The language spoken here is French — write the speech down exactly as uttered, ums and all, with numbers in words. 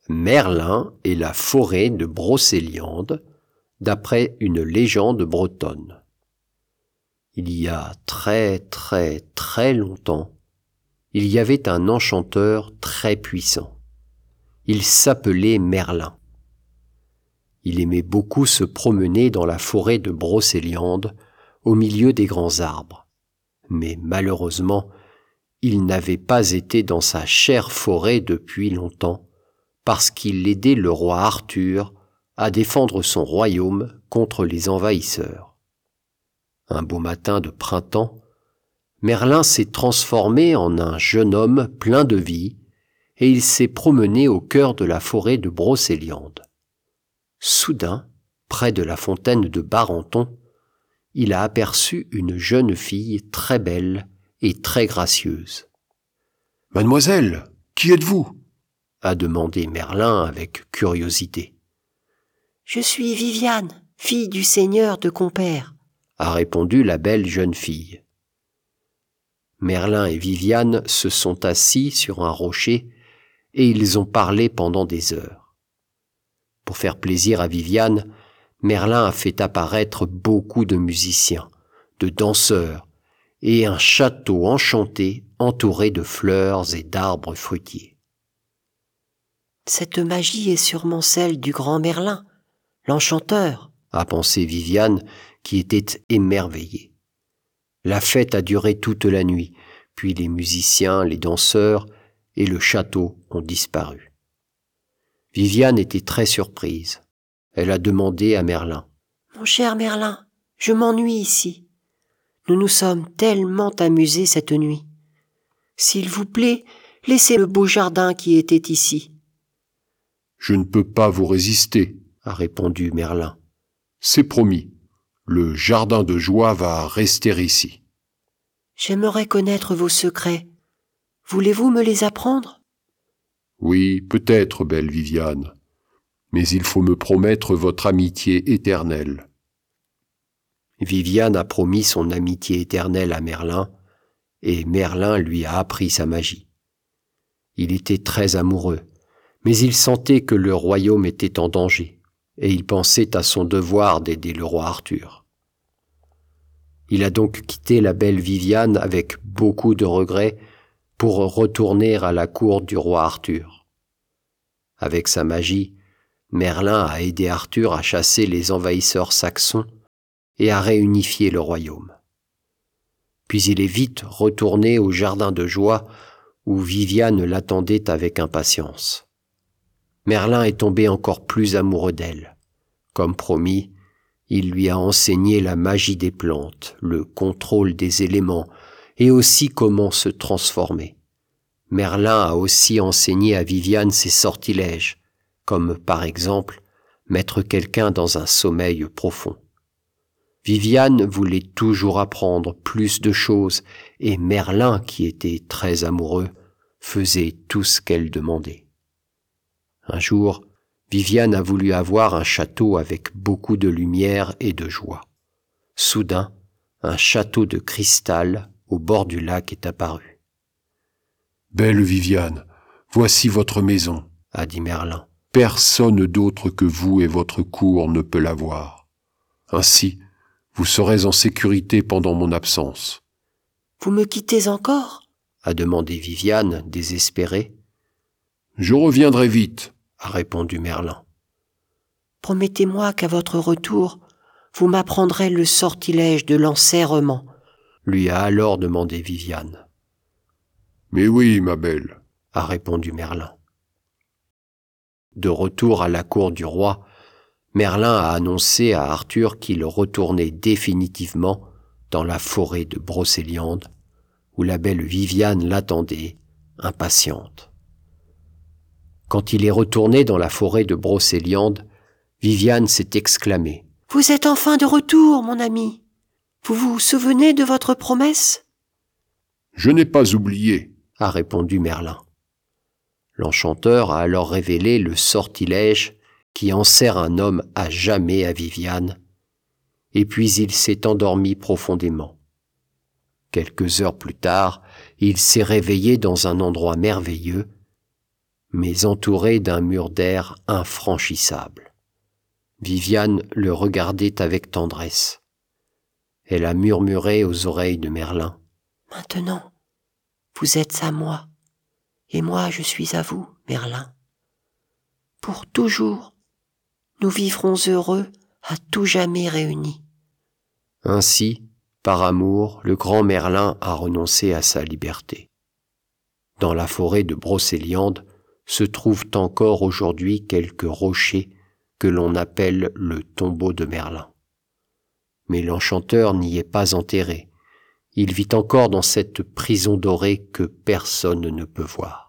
Merlin et la forêt de Brocéliande, d'après une légende bretonne. Il y a très très très longtemps, il y avait un enchanteur très puissant. Il s'appelait Merlin. Il aimait beaucoup se promener dans la forêt de Brocéliande, au milieu des grands arbres. Mais malheureusement, il n'avait pas été dans sa chère forêt depuis longtemps, parce qu'il aidait le roi Arthur à défendre son royaume contre les envahisseurs. Un beau matin de printemps, Merlin s'est transformé en un jeune homme plein de vie et il s'est promené au cœur de la forêt de Brocéliande. Soudain, près de la fontaine de Barenton, il a aperçu une jeune fille très belle et très gracieuse. « Mademoiselle, qui êtes-vous » a demandé Merlin avec curiosité. « Je suis Viviane, fille du seigneur de Compère, » a répondu la belle jeune fille. Merlin et Viviane se sont assis sur un rocher et ils ont parlé pendant des heures. Pour faire plaisir à Viviane, Merlin a fait apparaître beaucoup de musiciens, de danseurs et un château enchanté entouré de fleurs et d'arbres fruitiers. Cette magie est sûrement celle du grand Merlin, l'enchanteur, a pensé Viviane qui était émerveillée. La fête a duré toute la nuit, puis les musiciens, les danseurs et le château ont disparu. Viviane était très surprise. Elle a demandé à Merlin. « Mon cher Merlin, je m'ennuie ici. Nous nous sommes tellement amusés cette nuit. S'il vous plaît, laissez le beau jardin qui était ici. » « Je ne peux pas vous résister, » a répondu Merlin. « C'est promis, le jardin de joie va rester ici. » « J'aimerais connaître vos secrets. Voulez-vous me les apprendre ?»« Oui, peut-être, belle Viviane, mais il faut me promettre votre amitié éternelle. » Viviane a promis son amitié éternelle à Merlin, et Merlin lui a appris sa magie. Il était très amoureux, mais il sentait que le royaume était en danger, et il pensait à son devoir d'aider le roi Arthur. Il a donc quitté la belle Viviane avec beaucoup de regrets pour retourner à la cour du roi Arthur. Avec sa magie, Merlin a aidé Arthur à chasser les envahisseurs saxons et à réunifier le royaume. Puis il est vite retourné au jardin de joie où Viviane l'attendait avec impatience. Merlin est tombé encore plus amoureux d'elle. Comme promis, il lui a enseigné la magie des plantes, le contrôle des éléments et aussi comment se transformer. Merlin a aussi enseigné à Viviane ses sortilèges, comme par exemple mettre quelqu'un dans un sommeil profond. Viviane voulait toujours apprendre plus de choses et Merlin, qui était très amoureux, faisait tout ce qu'elle demandait. Un jour, Viviane a voulu avoir un château avec beaucoup de lumière et de joie. Soudain, un château de cristal au bord du lac est apparu. « Belle Viviane, voici votre maison, » a dit Merlin. « Personne d'autre que vous et votre cour ne peut la voir. Ainsi, vous serez en sécurité pendant mon absence. »« Vous me quittez encore ?» a demandé Viviane, désespérée. « Je reviendrai vite, » a répondu Merlin. « Promettez-moi qu'à votre retour, vous m'apprendrez le sortilège de l'enserrement, » lui a alors demandé Viviane. « Mais oui, ma belle, » a répondu Merlin. De retour à la cour du roi, Merlin a annoncé à Arthur qu'il retournait définitivement dans la forêt de Brocéliande, où la belle Viviane l'attendait, impatiente. Quand il est retourné dans la forêt de Brocéliande, Viviane s'est exclamée. « Vous êtes enfin de retour, mon ami. Vous vous souvenez de votre promesse ?»« Je n'ai pas oublié, » a répondu Merlin. L'enchanteur a alors révélé le sortilège qui enserre un homme à jamais à Viviane, et puis il s'est endormi profondément. Quelques heures plus tard, il s'est réveillé dans un endroit merveilleux, mais entouré d'un mur d'air infranchissable. Viviane le regardait avec tendresse. Elle a murmuré aux oreilles de Merlin. « Maintenant, vous êtes à moi, et moi je suis à vous, Merlin. Pour toujours, nous vivrons heureux à tout jamais réunis. » Ainsi, par amour, le grand Merlin a renoncé à sa liberté. Dans la forêt de Brocéliande se trouvent encore aujourd'hui quelques rochers que l'on appelle le tombeau de Merlin. Mais l'enchanteur n'y est pas enterré. Il vit encore dans cette prison dorée que personne ne peut voir.